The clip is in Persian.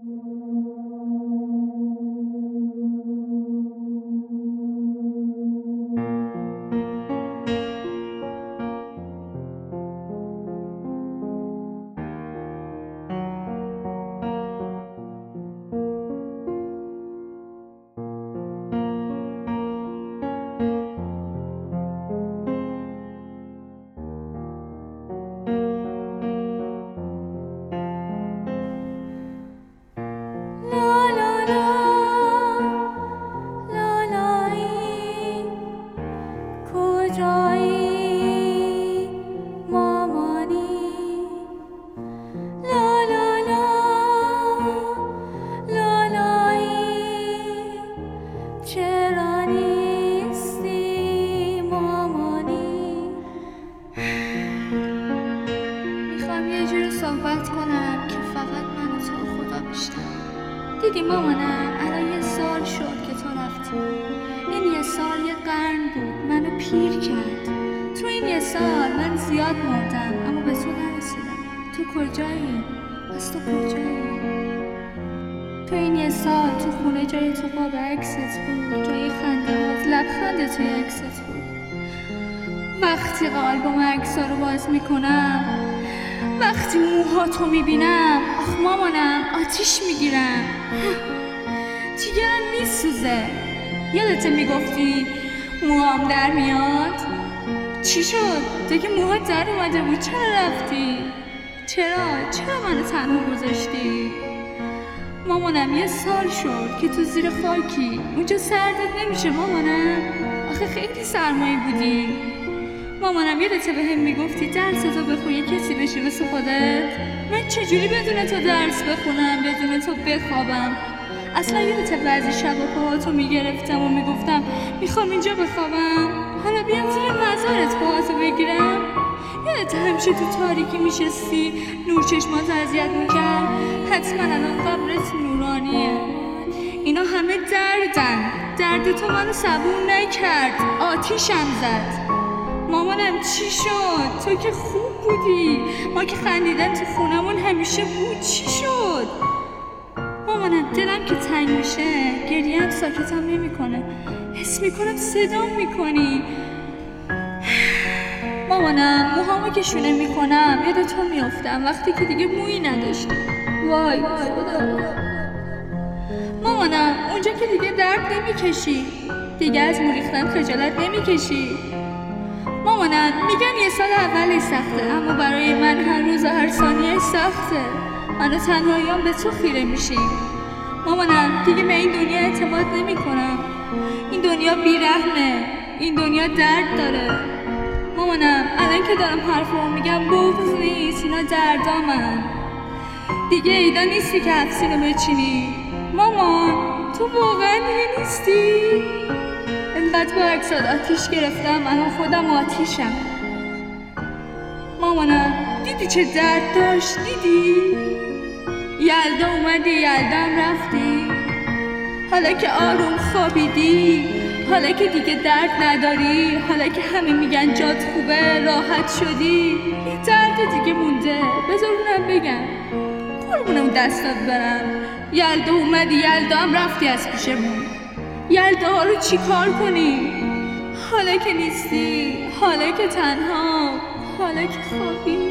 صحبت کنم که فقط من و تو خدا بیشتر. دیدی مامانم الان یه سال شد که تو رفتی. این یه سال یه قرن بود منو پیر کرد. تو این یه سال من زیاد مردم اما به تو نرسیدم. تو کجایی؟ پس تو کجایی؟ تو این یه سال تو خونه جای تو قاب عکست بود، جای خندهات لبخند توی عکست بود. وقتی آلبوم عکس‌ها رو باز میکنم، وقتی موهاتو میبینم، آخ مامانم آتیش میگیرم. جیگرم میسوزه. یادته میگفتی موهام در میاد؟ چی شد؟ دیگه موهات در اومده بود، چرا رفتی؟ چرا منو تنها گذاشتی؟ مامانم یه سال شد که تو زیر خاکی، اونجا سردت نمیشه مامانم؟ آخه خیلی سرمایی بودی. مامانم یادته بهم میگفتی درستو بخون یه کسی بشی واسه خودت؟ من چجوری بدون تو درس بخونم، بدون تو بخوابم؟ اصلا یادته بعضی شبا پاهاتو میگرفتم و میگفتم میخوام اینجا بخوابم؟ حالا بیام زیر مزارت پاهاتو بگیرم؟ یادته همیشه تو تاریکی میشستی نور چشمات اذیت میکرد؟ حتما الان قبرت نورانیه. اینا همه دردن. درد تو منو صبور نکرد، آتیشم زد. مامانم چی شد؟ تو که خوب بودی، ما که خندیدن تو خونمون همیشه بود. چی شد؟ مامانم دلم که تنگ میشه گریه‌ام ساکتم نمیکنه، حس میکنم صدام میکنی. مامانم موهامو که شونه میکنم یاد تو میافتم وقتی که دیگه مویی نداشتی. وای خدا. مامانم اونجا که دیگه درد نمیکشی، دیگه از مو ریختن خجالت نمیکشی. مامانم میگن یه سال اولی سخته اما برای من هر روز و هر ثانیه سخته. من و تنهاییام به تو خیره میشیم. مامانم دیگه به این دنیا اعتماد نمی کنم. این دنیا بیرحمه، این دنیا درد داره. مامانم الان که دارم حرفمو میگم بغض نیست، اینا دردامن. دیگه ایدا نیستی که حفظینو بچینی. مامان تو واقعا دیگه نیستی؟ انقدر با عکسات آتیش گرفتم الان خودم آتیشم. مامانم دیدی چه درد داشت؟ دیدی؟ یلدا اومدی یلدام رفتی. حالا که آروم خوابیدی، حالا که دیگه درد نداری، حالا که همه میگن جات خوبه راحت شدی، یه درد دیگه مونده. بذار اونم بگم، قربونم دستات برم. یلدا اومدی یلدام رفتی از پیشمون. یلدا ها رو چی کار کنی؟ حالا که نیستی، حالا که تنها، حالا که خوابی.